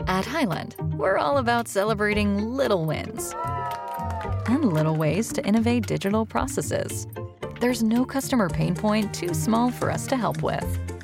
At Highland, we're all about celebrating little wins and little ways to innovate digital processes. There's no customer pain point too small for us to help with.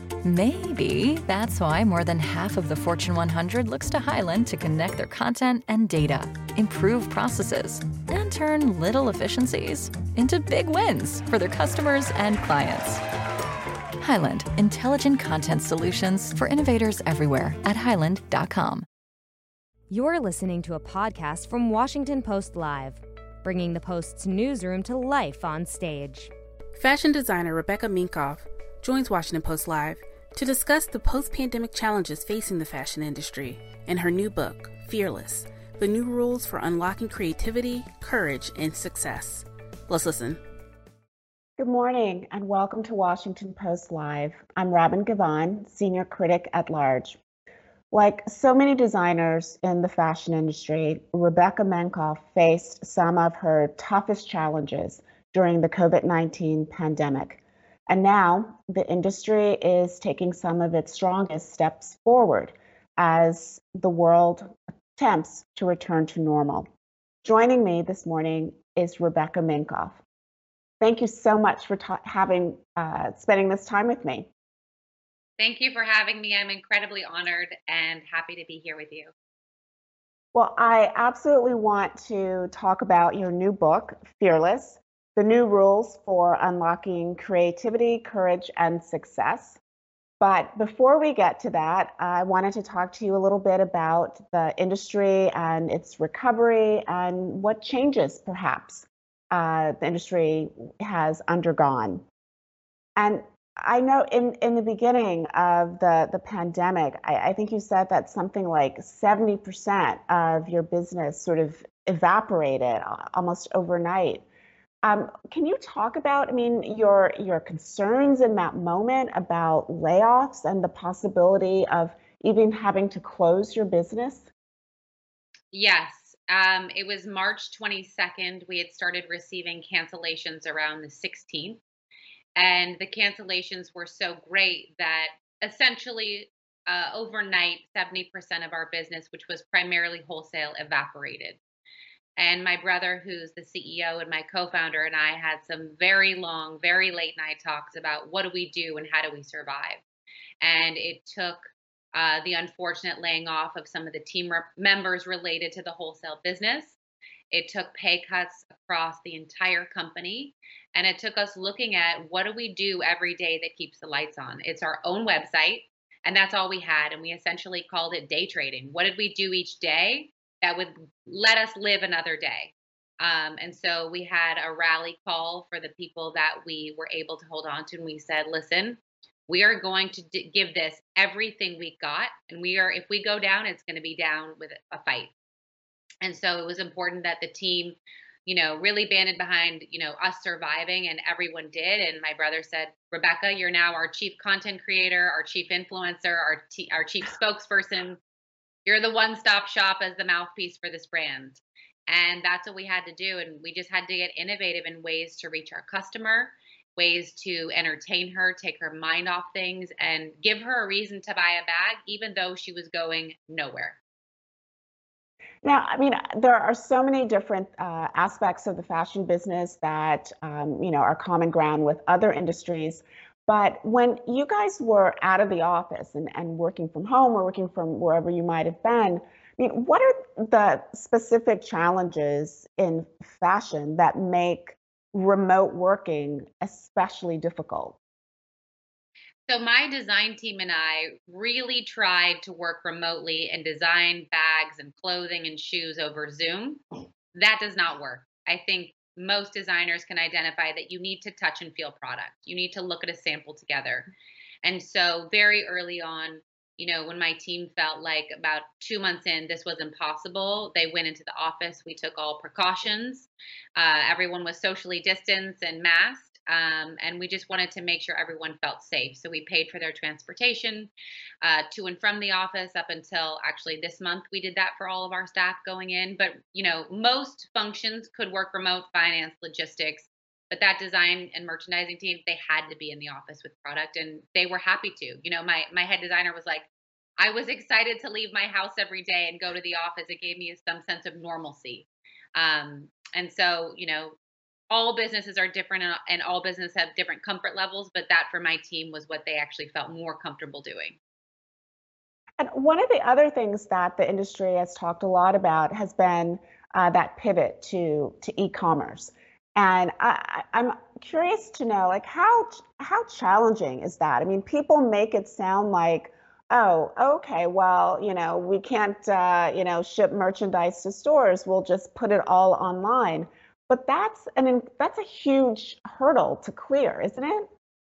Maybe that's why more than half of the Fortune 100 looks to Highland to connect their content and data, improve processes, and turn little efficiencies into big wins for their customers and clients. Highland, intelligent content solutions for innovators everywhere at highland.com. You're listening to a podcast from Washington Post Live, bringing the Post's newsroom to life on stage. Fashion designer Rebecca Minkoff joins Washington Post Live to discuss the post-pandemic challenges facing the fashion industry in her new book, Fearless: The New Rules for Unlocking Creativity, Courage, and Success. Let's listen. Good morning and welcome to Washington Post Live. I'm Robin Gavon, Senior Critic at Large. Like so many designers in the fashion industry, Rebecca Minkoff faced some of her toughest challenges during the COVID-19 pandemic. And now the industry is taking some of its strongest steps forward as the world attempts to return to normal. Joining me this morning is Rebecca Minkoff. Thank you so much for spending this time with me. Thank you for having me. I'm incredibly honored and happy to be here with you. Well, I absolutely want to talk about your new book, Fearless: The New Rules for Unlocking Creativity, Courage, and Success. But before we get to that, I wanted to talk to you a little bit about the industry and its recovery and what changes perhaps the industry has undergone. And I know in the beginning of the pandemic, I think you said that something like 70% of your business sort of evaporated almost overnight. Can you talk about, your concerns in that moment about layoffs and the possibility of even having to close your business? Yes, it was March 22nd. We had started receiving cancellations around the 16th. And the cancellations were so great that essentially overnight, 70% of our business, which was primarily wholesale, evaporated. And my brother, who's the CEO and my co-founder, and I had some very long, very late night talks about what do we do and how do we survive. And it took the unfortunate laying off of some of the team members related to the wholesale business. It took pay cuts across the entire company. And it took us looking at what do we do every day that keeps the lights on. It's our own website, and that's all we had. And we essentially called it day trading. What did we do each day that would let us live another day? And so we had a rally call for the people that we were able to hold on to. And we said, listen, we are going to give this everything we got. And if we go down, it's going to be down with a fight. And so it was important that the team, really banded behind, us surviving, and everyone did. And my brother said, Rebecca, you're now our chief content creator, our chief influencer, our chief spokesperson. You're the one-stop shop as the mouthpiece for this brand. And that's what we had to do. And we just had to get innovative in ways to reach our customer, ways to entertain her, take her mind off things, and give her a reason to buy a bag, even though she was going nowhere. Now, there are so many different aspects of the fashion business that, are common ground with other industries. But when you guys were out of the office and working from home or working from wherever you might have been, what are the specific challenges in fashion that make remote working especially difficult? So my design team and I really tried to work remotely and design bags and clothing and shoes over Zoom. That does not work. I think most designers can identify that you need to touch and feel product. You need to look at a sample together. And so very early on, when my team felt like about 2 months in, this was impossible, they went into the office. We took all precautions. Everyone was socially distanced and masked. And we just wanted to make sure everyone felt safe. So we paid for their transportation to and from the office up until actually this month. We did that for all of our staff going in. But, most functions could work remote: finance, logistics. But that design and merchandising team, they had to be in the office with product, and they were happy to. My head designer was like, I was excited to leave my house every day and go to the office. It gave me some sense of normalcy. And so, all businesses are different, and all businesses have different comfort levels, but that for my team was what they actually felt more comfortable doing. And one of the other things that the industry has talked a lot about has been that pivot to e-commerce. And I'm curious to know, like, how challenging is that? I mean, people make it sound like, oh, okay, well, we can't, ship merchandise to stores. We'll just put it all online. But that's a huge hurdle to clear, isn't it?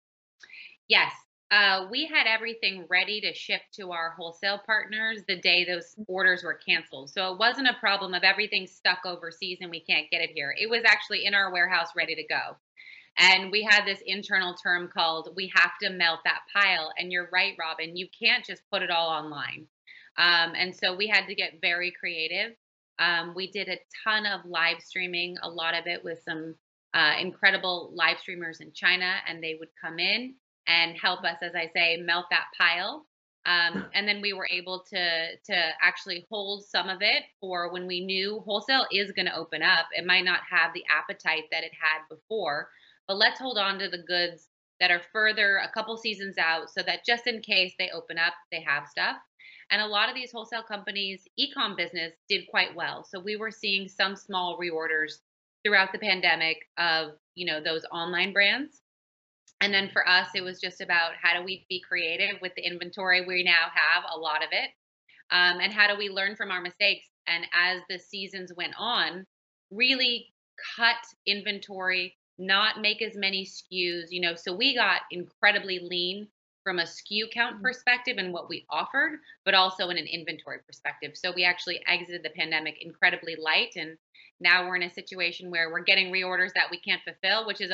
Yes. We had everything ready to ship to our wholesale partners the day those orders were canceled. So it wasn't a problem of everything stuck overseas and we can't get it here. It was actually in our warehouse ready to go. And we had this internal term called we have to melt that pile. And you're right, Robin, you can't just put it all online. And so we had to get very creative. We did a ton of live streaming, a lot of it with some incredible live streamers in China, and they would come in and help us, as I say, melt that pile. And then we were able to actually hold some of it for when we knew wholesale is going to open up. It might not have the appetite that it had before, but let's hold on to the goods that are further a couple seasons out so that just in case they open up, they have stuff. And a lot of these wholesale companies, e-com business did quite well. So we were seeing some small reorders throughout the pandemic of, those online brands. And then for us, it was just about how do we be creative with the inventory? We now have a lot of it. And how do we learn from our mistakes? And as the seasons went on, really cut inventory, not make as many SKUs, so we got incredibly lean from a SKU count perspective and what we offered, but also in an inventory perspective. So we actually exited the pandemic incredibly light. And now we're in a situation where we're getting reorders that we can't fulfill, which is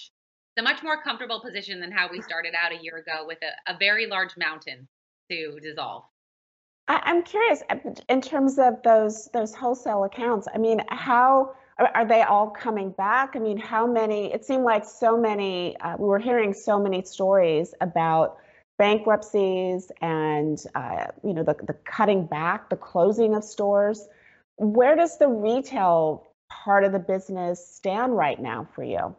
a much more comfortable position than how we started out a year ago with a very large mountain to dissolve. I'm curious in terms of those wholesale accounts. I mean, how are they all coming back? I mean, how many? It seemed like so many. We were hearing so many stories about bankruptcies and the cutting back, the closing of stores. Where does the retail part of the business stand right now for you?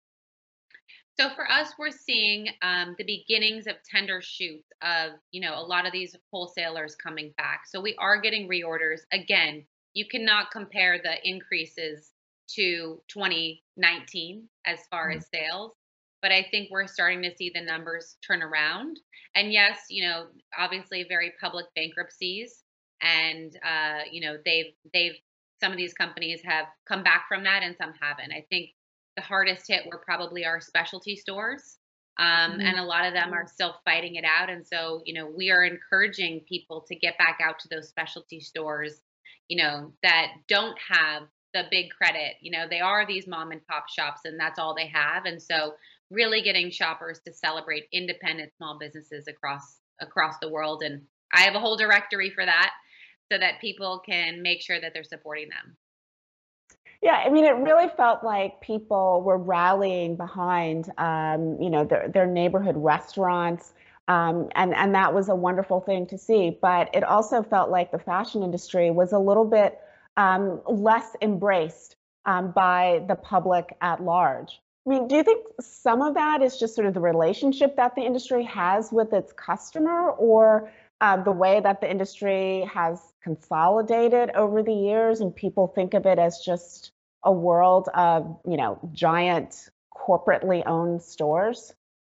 So for us, we're seeing the beginnings of tender shoots of, a lot of these wholesalers coming back. So we are getting reorders. Again, you cannot compare the increases to 2019 as far as sales, but I think we're starting to see the numbers turn around. And yes, obviously very public bankruptcies, and they've some of these companies have come back from that, and some haven't. I think the hardest hit were probably our specialty stores. And a lot of them are still fighting it out. And so, we are encouraging people to get back out to those specialty stores, that don't have the big credit. They are these mom and pop shops and that's all they have. And so really getting shoppers to celebrate independent small businesses across the world. And I have a whole directory for that so that people can make sure that they're supporting them. Yeah, I mean, it really felt like people were rallying behind, their neighborhood restaurants, and that was a wonderful thing to see. But it also felt like the fashion industry was a little bit less embraced by the public at large. I mean, do you think some of that is just sort of the relationship that the industry has with its customer, or the way that the industry has consolidated over the years and people think of it as just a world of, giant corporately owned stores?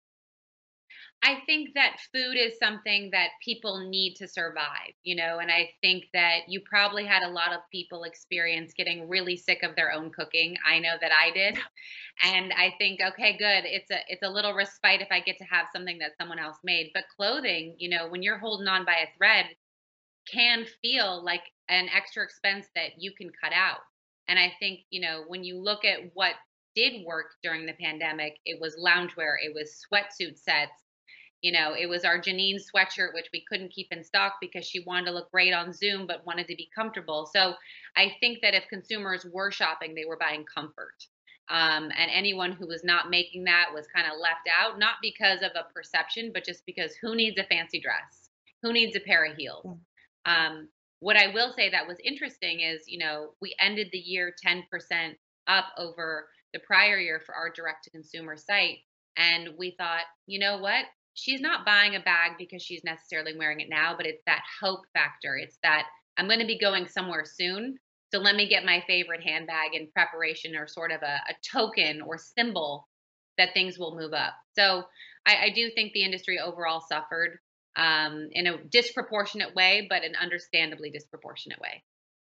I think that food is something that people need to survive, and I think that you probably had a lot of people experience getting really sick of their own cooking. I know that I did. And I think, okay, good. It's a little respite if I get to have something that someone else made. But clothing, when you're holding on by a thread, can feel like an extra expense that you can cut out. And I think, when you look at what did work during the pandemic, it was loungewear, it was sweatsuit sets. It was our Janine sweatshirt, which we couldn't keep in stock because she wanted to look great on Zoom, but wanted to be comfortable. So I think that if consumers were shopping, they were buying comfort. And anyone who was not making that was kind of left out, not because of a perception, but just because who needs a fancy dress? Who needs a pair of heels? What I will say that was interesting is, we ended the year 10% up over the prior year for our direct to consumer site. And we thought, you know what? She's not buying a bag because she's necessarily wearing it now, but it's that hope factor. It's that I'm going to be going somewhere soon. So let me get my favorite handbag in preparation, or sort of a token or symbol that things will move up. So I do think the industry overall suffered in a disproportionate way, but an understandably disproportionate way.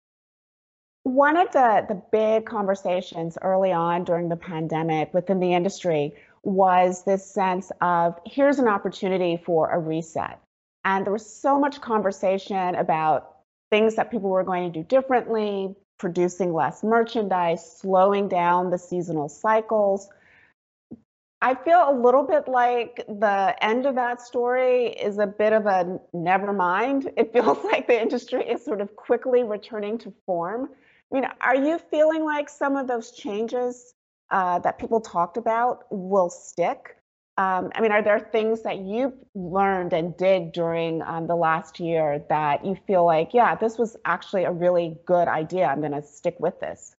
One of the big conversations early on during the pandemic within the industry was this sense of here's an opportunity for a reset. And there was so much conversation about things that people were going to do differently, producing less merchandise, slowing down the seasonal cycles. I feel a little bit like the end of that story is a bit of a never mind. It feels like the industry is sort of quickly returning to form. I mean, are you feeling like some of those changes that people talked about will stick? I mean, are there things that you learned and did during the last year that you feel like, yeah, this was actually a really good idea. I'm going to stick with this?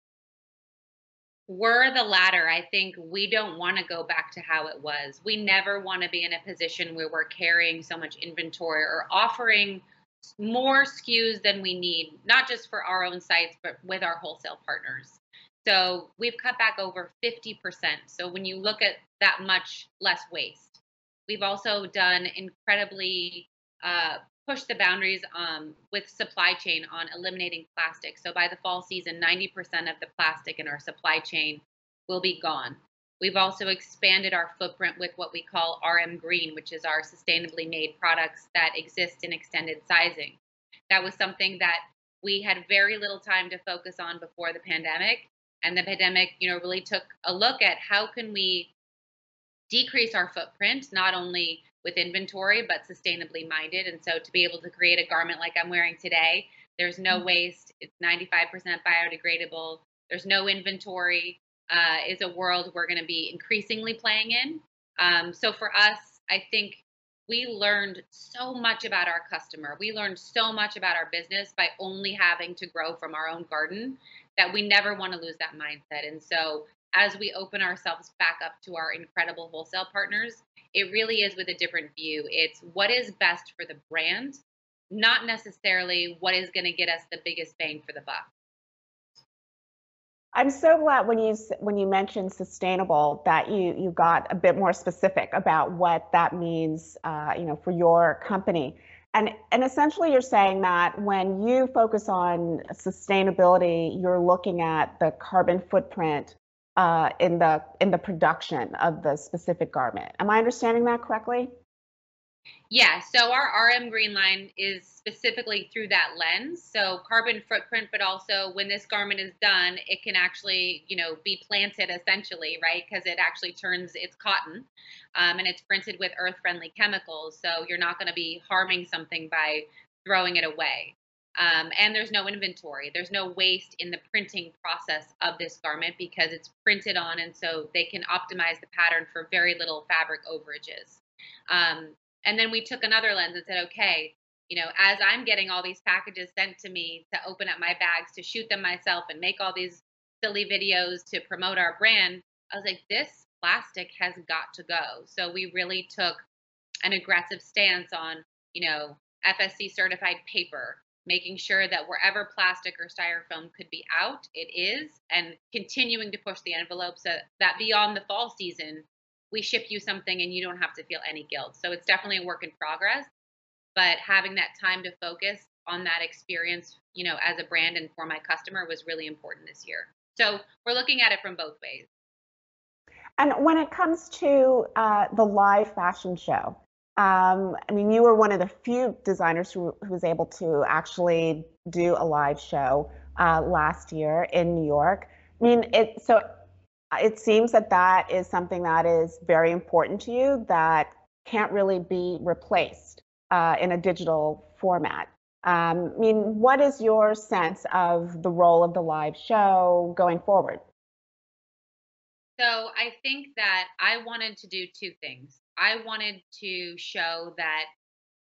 We're the latter. I think we don't want to go back to how it was. We never want to be in a position where we're carrying so much inventory or offering more SKUs than we need, not just for our own sites, but with our wholesale partners. So we've cut back over 50%. So when you look at that much less waste, we've also done incredibly push the boundaries with supply chain on eliminating plastic. So by the fall season, 90% of the plastic in our supply chain will be gone. We've also expanded our footprint with what we call RM Green, which is our sustainably made products that exist in extended sizing. That was something that we had very little time to focus on before the pandemic. And the pandemic, really took a look at how can we decrease our footprint, not only with inventory, but sustainably minded. And so to be able to create a garment like I'm wearing today, there's no waste. It's 95% biodegradable. There's no inventory. Is a world we're going to be increasingly playing in. So for us, I think we learned so much about our customer. We learned so much about our business by only having to grow from our own garden that we never want to lose that mindset. And so as we open ourselves back up to our incredible wholesale partners, it really is with a different view. It's what is best for the brand, not necessarily what is going to get us the biggest bang for the buck. I'm so glad when you mentioned sustainable that you got a bit more specific about what that means, for your company. And essentially, you're saying that when you focus on sustainability, you're looking at the carbon footprint in the production of the specific garment. Am I understanding that correctly? Yeah, so our RM Green line is specifically through that lens. So carbon footprint, but also when this garment is done, it can actually, be planted essentially, right? Because it actually turns, it's cotton, and it's printed with earth-friendly chemicals. So you're not going to be harming something by throwing it away. And there's no inventory. There's no waste in the printing process of this garment because it's printed on, and so they can optimize the pattern for very little fabric overages. And then we took another lens and said, okay, as I'm getting all these packages sent to me to open up my bags, to shoot them myself and make all these silly videos to promote our brand, I was like, this plastic has got to go. So we really took an aggressive stance on, FSC certified paper, making sure that wherever plastic or styrofoam could be out, it is, and continuing to push the envelope so that beyond the fall season, we ship you something and you don't have to feel any guilt. So it's definitely a work in progress, but having that time to focus on that experience, as a brand and for my customer was really important this year. So we're looking at it from both ways. And when it comes to the live fashion show, you were one of the few designers who was able to actually do a live show last year in New York. It seems that is something that is very important to you that can't really be replaced in a digital format. What is your sense of the role of the live show going forward? So I think that I wanted to do two things. I wanted to show that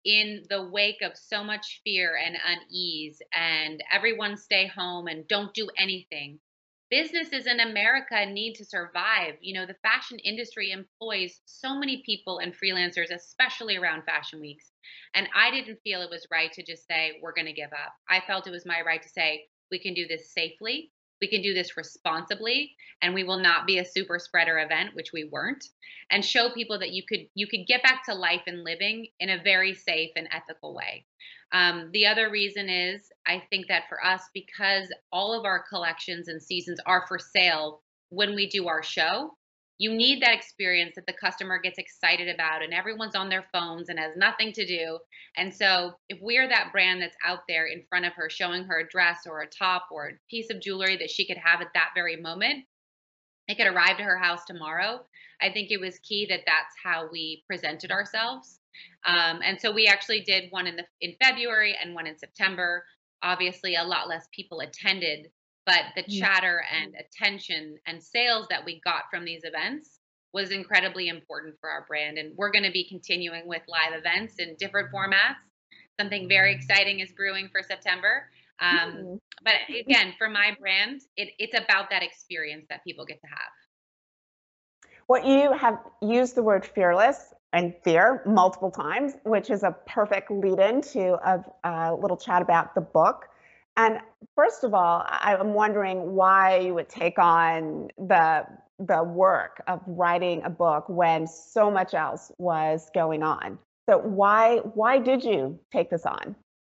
in the wake of so much fear and unease and everyone stay home and don't do anything, businesses in America need to survive. The fashion industry employs so many people and freelancers, especially around fashion weeks. And I didn't feel it was right to just say, we're going to give up. I felt it was my right to say, we can do this safely. We can do this responsibly, and we will not be a super spreader event, which we weren't, and show people that you could get back to life and living in a very safe and ethical way. The other reason is I think that for us, because all of our collections and seasons are for sale when we do our show, you need that experience that the customer gets excited about and everyone's on their phones and has nothing to do. And so if we're that brand that's out there in front of her, showing her a dress or a top or a piece of jewelry that she could have at that very moment, it could arrive to her house tomorrow. I think it was key that that's how we presented ourselves. And so we actually did one in February and one in September. Obviously, a lot less people attended, but the chatter and attention and sales that we got from these events was incredibly important for our brand. And we're going to be continuing with live events in different formats. Something very exciting is brewing for September. But again, for my brand, it's about that experience that people get to have. Well, you have used the word fearless and fear multiple times, which is a perfect lead-in to a little chat about the book. And first of all, I'm wondering why you would take on the work of writing a book when so much else was going on. So why did you take this on?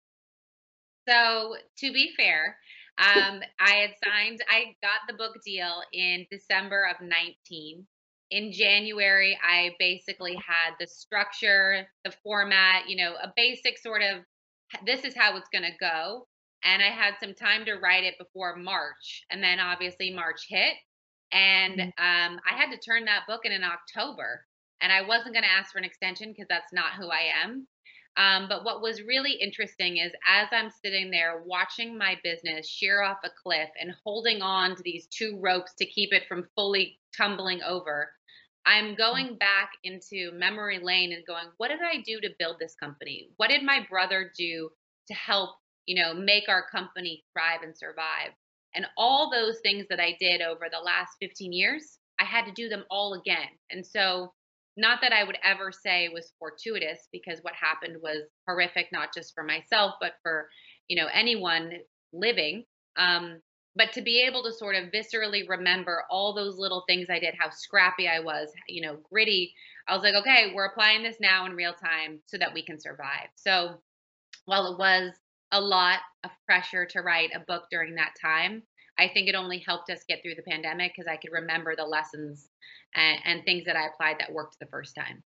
So to be fair, I got the book deal in December of 19. In January, I basically had the structure, the format, a basic sort of, this is how it's going to go. And I had some time to write it before March. And then obviously March hit. And I had to turn that book in October. And I wasn't going to ask for an extension because that's not who I am. But what was really interesting is as I'm sitting there watching my business sheer off a cliff and holding on to these two ropes to keep it from fully tumbling over, I'm going back into memory lane and going, what did I do to build this company? What did my brother do to help, make our company thrive and survive? And all those things that I did over the last 15 years, I had to do them all again. And so not that I would ever say it was fortuitous, because what happened was horrific, not just for myself, but for, anyone living. But to be able to sort of viscerally remember all those little things I did, how scrappy I was, gritty, I was like, okay, we're applying this now in real time so that we can survive. So while it was a lot of pressure to write a book during that time, I think it only helped us get through the pandemic because I could remember the lessons and things that I applied that worked the first time.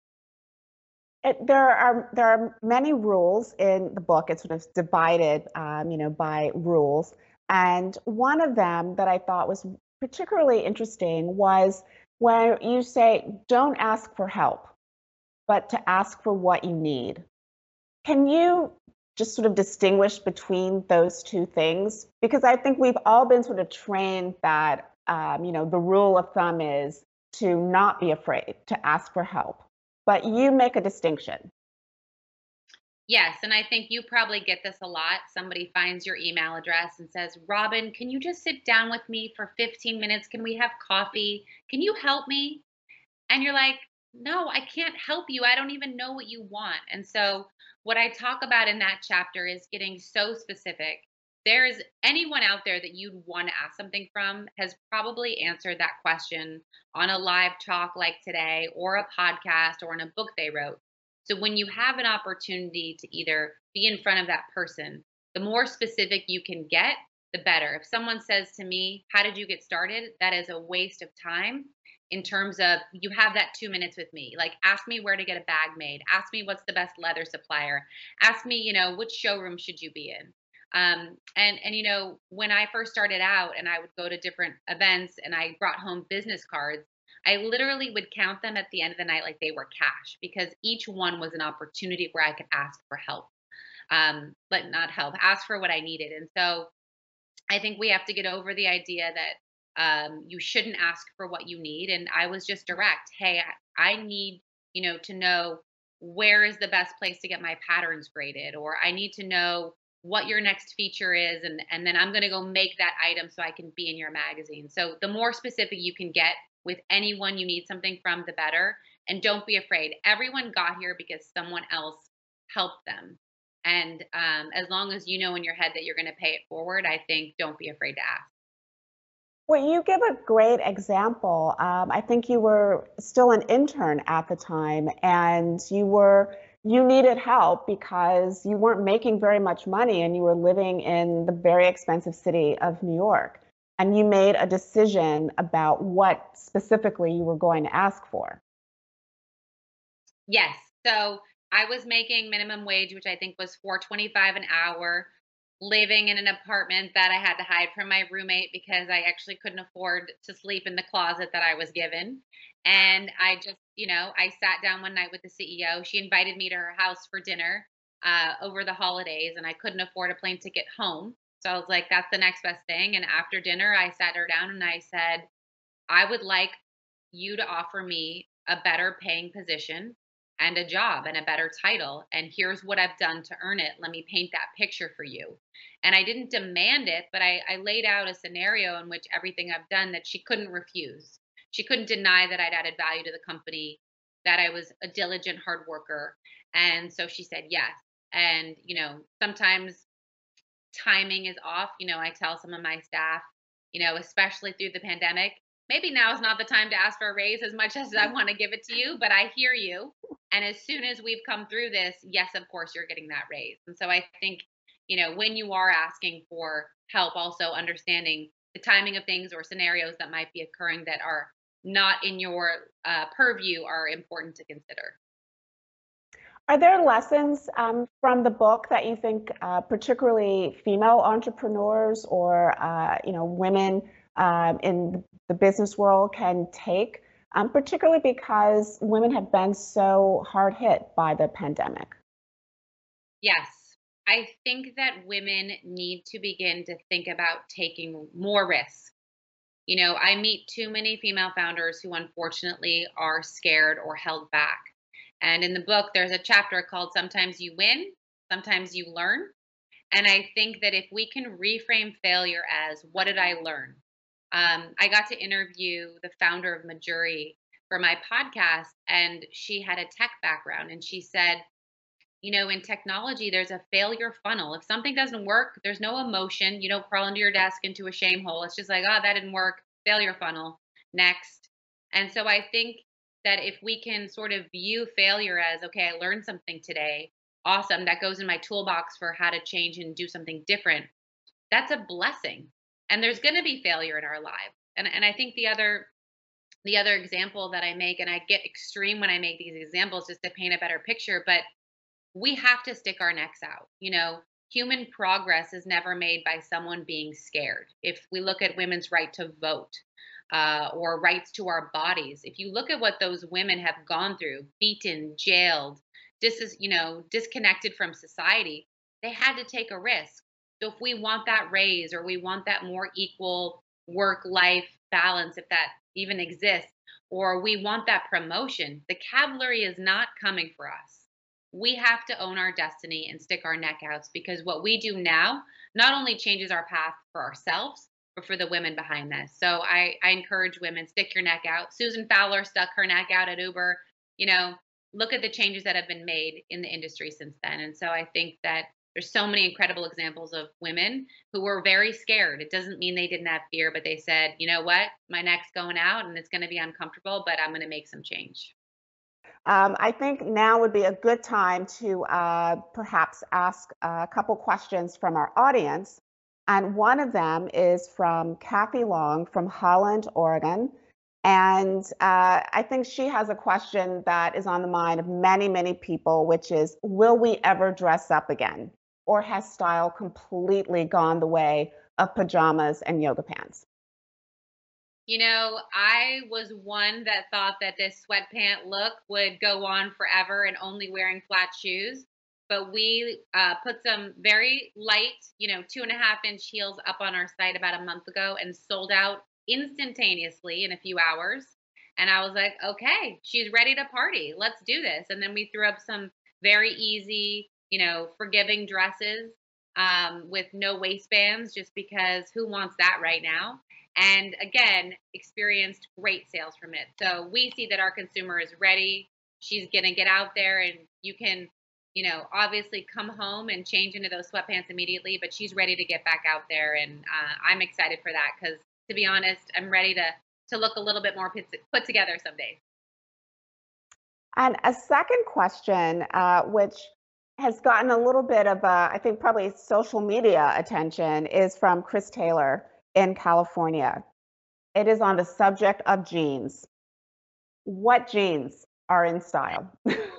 There are many rules in the book. It's sort of divided, by rules. And one of them that I thought was particularly interesting was when you say, don't ask for help, but to ask for what you need. Can you just sort of distinguish between those two things? Because I think we've all been sort of trained that, the rule of thumb is to not be afraid to ask for help, but you make a distinction. Yes, and I think you probably get this a lot. Somebody finds your email address and says, Robin, can you just sit down with me for 15 minutes? Can we have coffee? Can you help me? And you're like, no, I can't help you. I don't even know what you want. And so what I talk about in that chapter is getting so specific. There's anyone out there that you'd want to ask something from has probably answered that question on a live talk like today, or a podcast, or in a book they wrote. So when you have an opportunity to either be in front of that person, the more specific you can get, the better. If someone says to me, how did you get started? That is a waste of time in terms of you have that 2 minutes with me. Like, ask me where to get a bag made. Ask me what's the best leather supplier. Ask me, which showroom should you be in? And when I first started out and I would go to different events and I brought home business cards, I literally would count them at the end of the night like they were cash, because each one was an opportunity where I could ask for help, but not help, ask for what I needed. And so I think we have to get over the idea that you shouldn't ask for what you need. And I was just direct. Hey, I need, to know where is the best place to get my patterns graded, or I need to know what your next feature is, and then I'm going to go make that item so I can be in your magazine. So the more specific you can get with anyone you need something from, the better. And don't be afraid. Everyone got here because someone else helped them. And as long as you know in your head that you're going to pay it forward, I think don't be afraid to ask. Well, you give a great example. I think you were still an intern at the time, and you needed help because you weren't making very much money, and you were living in the very expensive city of New York. And you made a decision about what specifically you were going to ask for. Yes. So I was making minimum wage, which I think was $4.25 an hour, living in an apartment that I had to hide from my roommate because I actually couldn't afford to sleep in the closet that I was given. And I just, I sat down one night with the CEO. She invited me to her house for dinner over the holidays, and I couldn't afford a plane ticket home. So I was like, that's the next best thing. And after dinner, I sat her down and I said, I would like you to offer me a better paying position and a job and a better title. And here's what I've done to earn it. Let me paint that picture for you. And I didn't demand it, but I laid out a scenario in which everything I've done that she couldn't refuse. She couldn't deny that I'd added value to the company, that I was a diligent hard worker. And so she said yes. And, sometimes timing is off. I tell some of my staff, especially through the pandemic, maybe now is not the time to ask for a raise as much as I want to give it to you, but I hear you. And as soon as we've come through this, yes, of course, you're getting that raise. And so I think, when you are asking for help, also understanding the timing of things or scenarios that might be occurring that are not in your purview are important to consider. Are there lessons from the book that you think particularly female entrepreneurs or women in the business world can take, particularly because women have been so hard hit by the pandemic? Yes. I think that women need to begin to think about taking more risks. I meet too many female founders who unfortunately are scared or held back. And in the book, there's a chapter called Sometimes You Win, Sometimes You Learn. And I think that if we can reframe failure as, what did I learn? I got to interview the founder of Majuri for my podcast, and she had a tech background. And she said, in technology, there's a failure funnel. If something doesn't work, there's no emotion. You don't crawl under your desk into a shame hole. It's just like, oh, that didn't work. Failure funnel. Next. And so I think that if we can sort of view failure as, okay, I learned something today. Awesome. That goes in my toolbox for how to change and do something different. That's a blessing. And there's going to be failure in our lives. And I think the other example that I make, and I get extreme when I make these examples just to paint a better picture, but we have to stick our necks out. Human progress is never made by someone being scared. If we look at women's right to vote or rights to our bodies, if you look at what those women have gone through, beaten, jailed, disconnected from society, they had to take a risk. So if we want that raise or we want that more equal work-life balance, if that even exists, or we want that promotion, the cavalry is not coming for us. We have to own our destiny and stick our neck out, because what we do now not only changes our path for ourselves, but for the women behind this. So I encourage women, stick your neck out. Susan Fowler stuck her neck out at Uber. Look at the changes that have been made in the industry since then. And so I think that there's so many incredible examples of women who were very scared. It doesn't mean they didn't have fear, but they said, you know what, my neck's going out and it's going to be uncomfortable, but I'm going to make some change. I think now would be a good time to perhaps ask a couple questions from our audience. And one of them is from Kathy Long from Holland, Oregon. And I think she has a question that is on the mind of many, many people, which is, will we ever dress up again? Or has style completely gone the way of pajamas and yoga pants? I was one that thought that this sweatpant look would go on forever and only wearing flat shoes. But we put some very light, 2.5-inch heels up on our site about a month ago and sold out instantaneously in a few hours. And I was like, okay, she's ready to party. Let's do this. And then we threw up some very easy, forgiving dresses with no waistbands, just because who wants that right now? And again, experienced great sales from it. So we see that our consumer is ready. She's going to get out there, and you can, obviously come home and change into those sweatpants immediately, but she's ready to get back out there. And I'm excited for that because, to be honest, I'm ready to look a little bit more put together some days. And a second question, which has gotten a little bit of, I think probably social media attention, is from Chris Taylor in California. It is on the subject of jeans. What jeans are in style?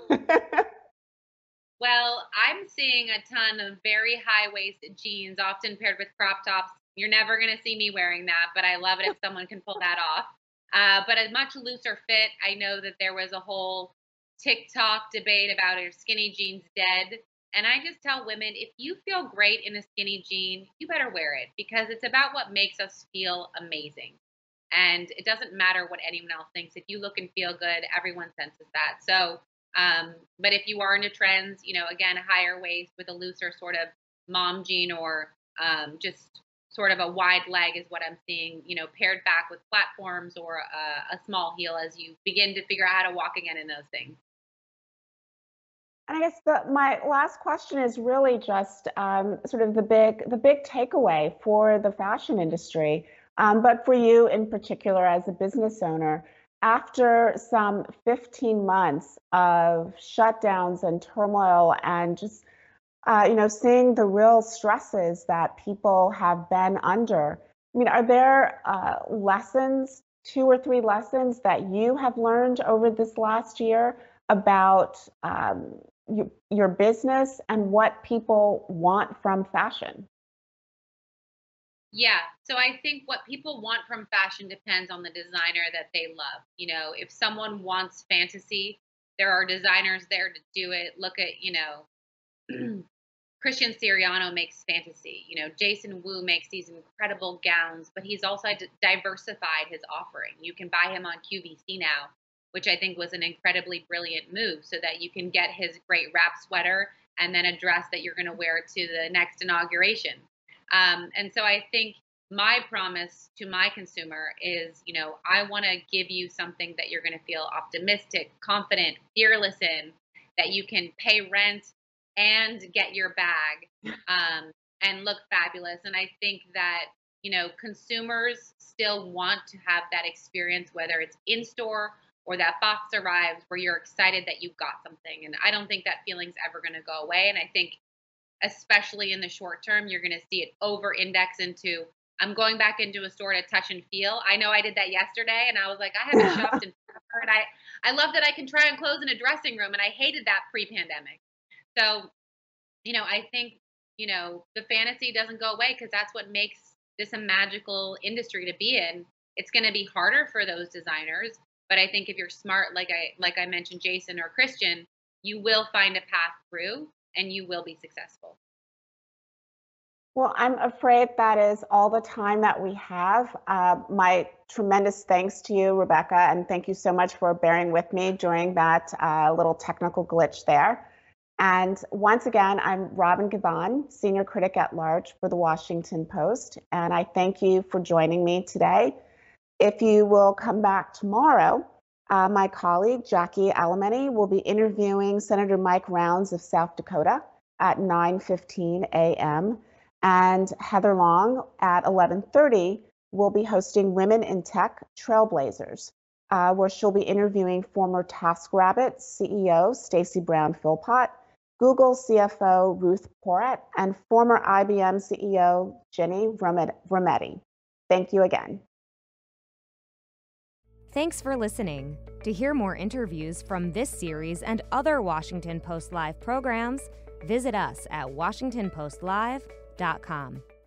Well, I'm seeing a ton of very high-waisted jeans, often paired with crop tops. You're never going to see me wearing that, but I love it if someone can pull that off. But a much looser fit. I know that there was a whole TikTok debate about are skinny jeans dead? And I just tell women, if you feel great in a skinny jean, you better wear it, because it's about what makes us feel amazing. And it doesn't matter what anyone else thinks. If you look and feel good, everyone senses that. So, but if you are into trends, again, a higher waist with a looser sort of mom jean, or just sort of a wide leg is what I'm seeing, paired back with platforms or a small heel as you begin to figure out how to walk again in those things. And I guess my last question is really just sort of the big takeaway for the fashion industry, but for you in particular as a business owner. After some 15 months of shutdowns and turmoil, and just seeing the real stresses that people have been under, I mean, are there lessons, 2 or 3 lessons that you have learned over this last year about your business and what people want from fashion? Yeah. So I think what people want from fashion depends on the designer that they love. If someone wants fantasy, there are designers there to do it. Look at, Christian Siriano makes fantasy. Jason Wu makes these incredible gowns, but he's also diversified his offering. You can buy him on QVC now, which I think was an incredibly brilliant move, so that you can get his great wrap sweater and then a dress that you're going to wear to the next inauguration. And so I think my promise to my consumer is, I want to give you something that you're going to feel optimistic, confident, fearless in, that you can pay rent and get your bag and look fabulous. And I think that, consumers still want to have that experience, whether it's in store or that box arrives where you're excited that you got something. And I don't think that feeling's ever going to go away. And I think, especially in the short term, you're going to see it over-index into, I'm going back into a store to touch and feel. I know I did that yesterday, and I was like, I haven't shopped in forever. And I love that I can try on clothes in a dressing room, and I hated that pre-pandemic. So, I think, the fantasy doesn't go away, because that's what makes this a magical industry to be in. It's going to be harder for those designers, but I think if you're smart, like I mentioned, Jason or Christian, you will find a path through and you will be successful. Well, I'm afraid that is all the time that we have. My tremendous thanks to you, Rebecca, and thank you so much for bearing with me during that little technical glitch there. And once again, I'm Robin Givhan, Senior Critic at Large for The Washington Post, and I thank you for joining me today. If you will come back tomorrow, my colleague, Jackie Alemany, will be interviewing Senator Mike Rounds of South Dakota at 9:15 a.m. And Heather Long at 11:30 will be hosting Women in Tech Trailblazers, where she'll be interviewing former TaskRabbit CEO Stacey Brown Philpott, Google CFO Ruth Porat, and former IBM CEO Ginni Rometty. Thank you again. Thanks for listening. To hear more interviews from this series and other Washington Post Live programs, visit us at WashingtonPostLive.com.